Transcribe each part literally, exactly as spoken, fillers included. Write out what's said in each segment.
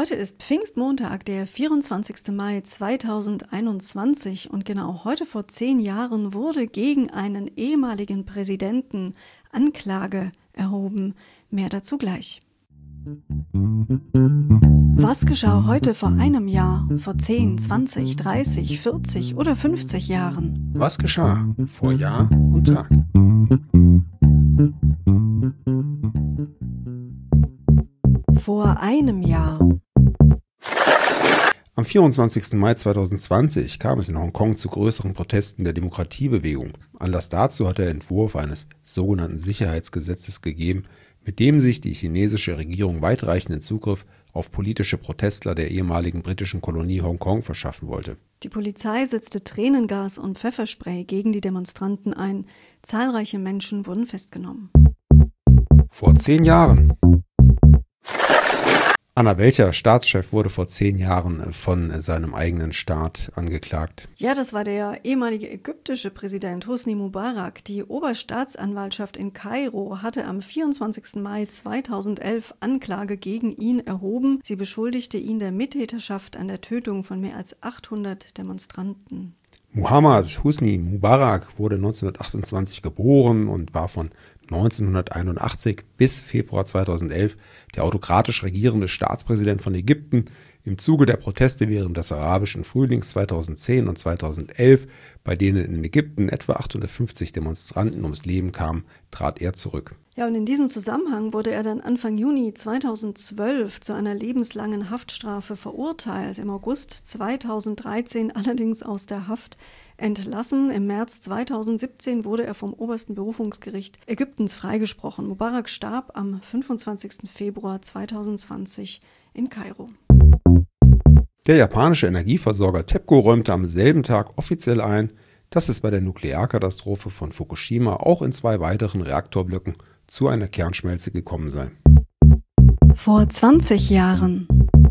Heute ist Pfingstmontag, der vierundzwanzigster Mai zweitausendeinundzwanzig, und genau heute vor zehn Jahren wurde gegen einen ehemaligen Präsidenten Anklage erhoben. Mehr dazu gleich. Was geschah heute vor einem Jahr, vor zehn, zwanzig, dreißig, vierzig oder fünfzig Jahren? Was geschah vor Jahr und Tag? Vor einem Jahr. Am vierundzwanzigsten Mai zweitausendzwanzig kam es in Hongkong zu größeren Protesten der Demokratiebewegung. Anlass dazu hat der Entwurf eines sogenannten Sicherheitsgesetzes gegeben, mit dem sich die chinesische Regierung weitreichenden Zugriff auf politische Protestler der ehemaligen britischen Kolonie Hongkong verschaffen wollte. Die Polizei setzte Tränengas und Pfefferspray gegen die Demonstranten ein. Zahlreiche Menschen wurden festgenommen. Vor zehn Jahren. Anna, welcher Staatschef wurde vor zehn Jahren von seinem eigenen Staat angeklagt? Ja, das war der ehemalige ägyptische Präsident Hosni Mubarak. Die Oberstaatsanwaltschaft in Kairo hatte am vierundzwanzigsten Mai zweitausendelf Anklage gegen ihn erhoben. Sie beschuldigte ihn der Mittäterschaft an der Tötung von mehr als achthundert Demonstranten. Muhammad Hosni Mubarak wurde neunzehnhundertachtundzwanzig geboren und war von neunzehnhunderteinundachtzig bis Februar zweitausendelf der autokratisch regierende Staatspräsident von Ägypten. Im Zuge der Proteste während des arabischen Frühlings zweitausendzehn und zweitausendelf, bei denen in Ägypten etwa achthundertfünfzig Demonstranten ums Leben kamen, trat er zurück. Ja, und in diesem Zusammenhang wurde er dann Anfang Juni zweitausendzwölf zu einer lebenslangen Haftstrafe verurteilt. Im August zweitausenddreizehn allerdings aus der Haft entlassen. Im März zweitausendsiebzehn wurde er vom obersten Berufungsgericht Ägyptens freigesprochen. Mubarak starb am fünfundzwanzigsten Februar zweitausendzwanzig in Kairo. Der japanische Energieversorger TEPCO räumte am selben Tag offiziell ein, dass es bei der Nuklearkatastrophe von Fukushima auch in zwei weiteren Reaktorblöcken zu einer Kernschmelze gekommen sei. Vor zwanzig Jahren.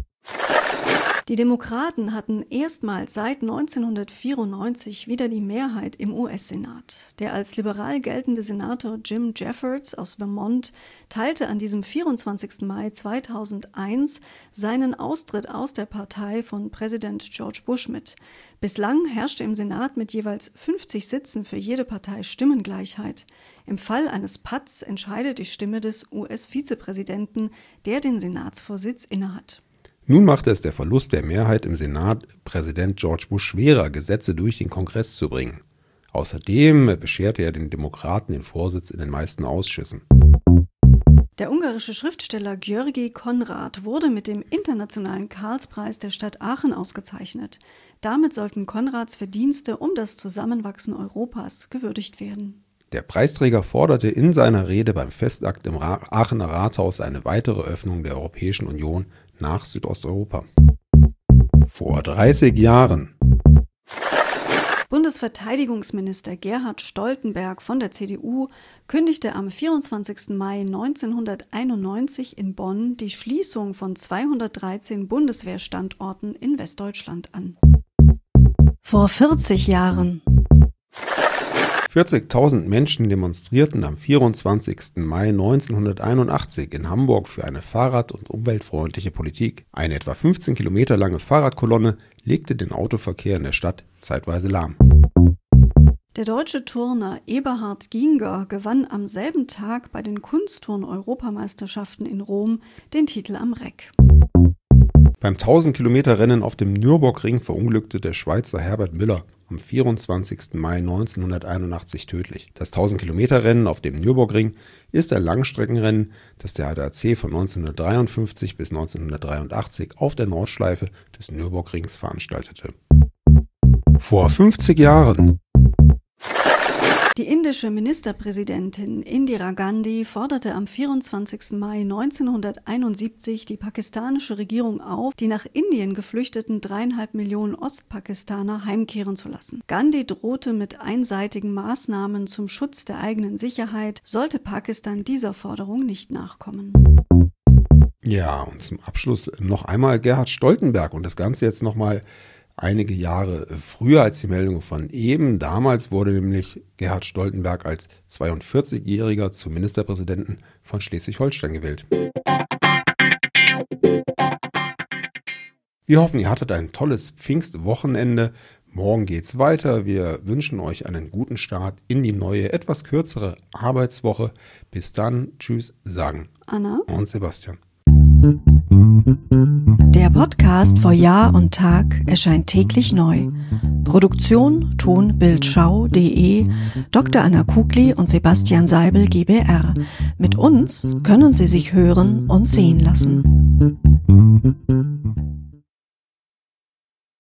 Die Demokraten hatten erstmals seit neunzehnhundertvierundneunzig wieder die Mehrheit im U S-Senat. Der als liberal geltende Senator Jim Jeffords aus Vermont teilte an diesem vierundzwanzigsten Mai zweitausendeins seinen Austritt aus der Partei von Präsident George Bush mit. Bislang herrschte im Senat mit jeweils fünfzig Sitzen für jede Partei Stimmengleichheit. Im Fall eines Patts entscheidet die Stimme des U S-Vizepräsidenten, der den Senatsvorsitz innehat. Nun machte es der Verlust der Mehrheit im Senat Präsident George Bush schwerer, Gesetze durch den Kongress zu bringen. Außerdem bescherte er den Demokraten den Vorsitz in den meisten Ausschüssen. Der ungarische Schriftsteller György Konrad wurde mit dem Internationalen Karlspreis der Stadt Aachen ausgezeichnet. Damit sollten Konrads Verdienste um das Zusammenwachsen Europas gewürdigt werden. Der Preisträger forderte in seiner Rede beim Festakt im Aachener Rathaus eine weitere Öffnung der Europäischen Union nach Südosteuropa. Vor dreißig Jahren. Bundesverteidigungsminister Gerhard Stoltenberg von der C D U kündigte am vierundzwanzigsten Mai neunzehnhunderteinundneunzig in Bonn die Schließung von zweihundertdreizehn Bundeswehrstandorten in Westdeutschland an. Vor vierzig Jahren. vierzigtausend Menschen demonstrierten am vierundzwanzigsten Mai neunzehnhunderteinundachtzig in Hamburg für eine fahrrad- und umweltfreundliche Politik. Eine etwa fünfzehn Kilometer lange Fahrradkolonne legte den Autoverkehr in der Stadt zeitweise lahm. Der deutsche Turner Eberhard Ginger gewann am selben Tag bei den Kunstturn-Europameisterschaften in Rom den Titel am Reck. Beim tausend-Kilometer-Rennen auf dem Nürburgring verunglückte der Schweizer Herbert Müller am vierundzwanzigsten Mai neunzehnhunderteinundachtzig tödlich. Das tausend-Kilometer-Rennen auf dem Nürburgring ist ein Langstreckenrennen, das der A D A C von neunzehnhundertdreiundfünfzig bis neunzehnhundertdreiundachtzig auf der Nordschleife des Nürburgrings veranstaltete. Vor fünfzig Jahren. Die indische Ministerpräsidentin Indira Gandhi forderte am vierundzwanzigsten Mai neunzehnhunderteinundsiebzig die pakistanische Regierung auf, die nach Indien geflüchteten dreieinhalb Millionen Ostpakistaner heimkehren zu lassen. Gandhi drohte mit einseitigen Maßnahmen zum Schutz der eigenen Sicherheit, sollte Pakistan dieser Forderung nicht nachkommen. Ja, und zum Abschluss noch einmal Gerhard Stoltenberg und das Ganze jetzt nochmal einige Jahre früher als die Meldung von eben. Damals wurde nämlich Gerhard Stoltenberg als zweiundvierzigjähriger zum Ministerpräsidenten von Schleswig-Holstein gewählt. Wir hoffen, ihr hattet ein tolles Pfingstwochenende. Morgen geht's weiter. Wir wünschen euch einen guten Start in die neue, etwas kürzere Arbeitswoche. Bis dann. Tschüss, sagen Anna und Sebastian. Der Podcast vor Jahr und Tag erscheint täglich neu. Produktion tonbildschau punkt de Doktor Anna Kugli und Sebastian Seibel GbR. Mit uns können Sie sich hören und sehen lassen.